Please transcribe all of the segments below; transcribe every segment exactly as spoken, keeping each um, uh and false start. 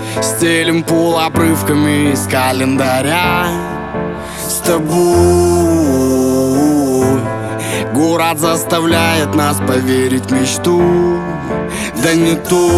Стелим пол обрывками из календаря. С тобой город заставляет нас поверить в мечту. Да не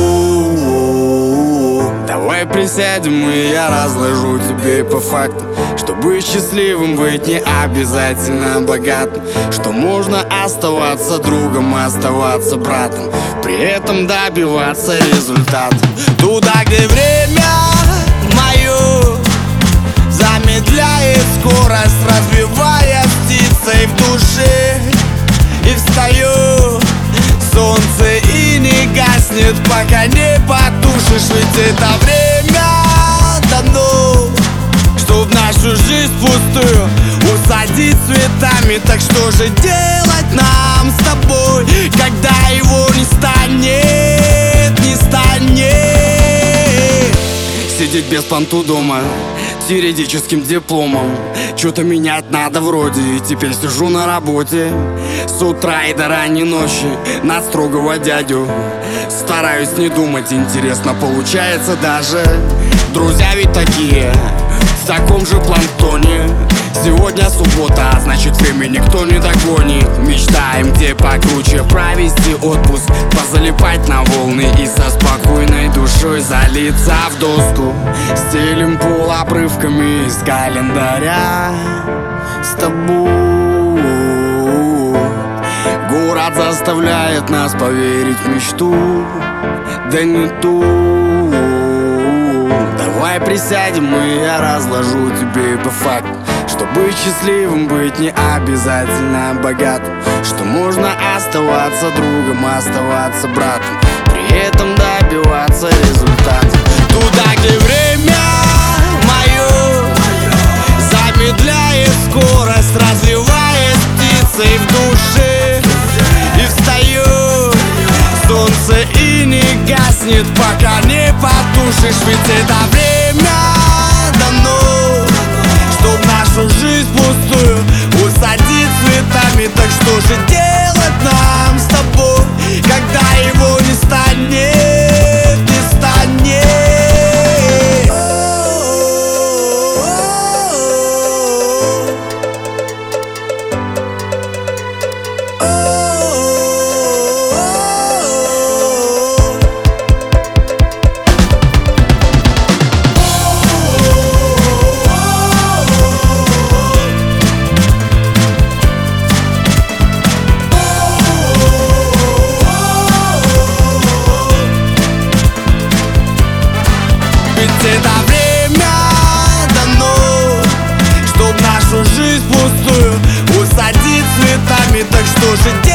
ту. Давай присядем, и я разложу тебе по факту, что быть счастливым быть не обязательно богатым, что можно оставаться другом, оставаться братом, при этом добиваться результата. Туда, где время мое замедляет скорость, развивая птицей в душе. И встаю, солнце и не гаснет, пока не потушишь. Ведь это время дано, чтоб нашу жизнь пустую усадить цветами. Так что же делать нам с тобой, когда его не станет, не станет? Сидеть без понту дома с юридическим дипломом. Что-то менять надо вроде, и теперь сижу на работе с утра и до ранней ночи на строгого дядю. Стараюсь не думать, интересно получается даже. Друзья ведь такие, в таком же планктоне. Сегодня суббота, а значит время никто не догонит. Мечтаем где покруче провести отпуск, позалипать на волны и со спокойной душой залиться в доску. Стелим пол обрывками из календаря. С тобой город заставляет нас поверить в мечту. Да не ту. Давай присядем, и я разложу тебе по факту, что быть счастливым быть не обязательно богатым, что можно оставаться другом, оставаться братом, при этом добиваться результата. Туда, где время мое замедляет скорость, развивает птицей в душе. И встаю, солнце и не гаснет, пока не потушишь. Ведь это время дано, чтоб нашу жизнь пустую усадить цветами. Так что же делать нам с тобой, когда его не станет, не станет? Это время дано, чтоб нашу жизнь пустую усадить цветами. Так что же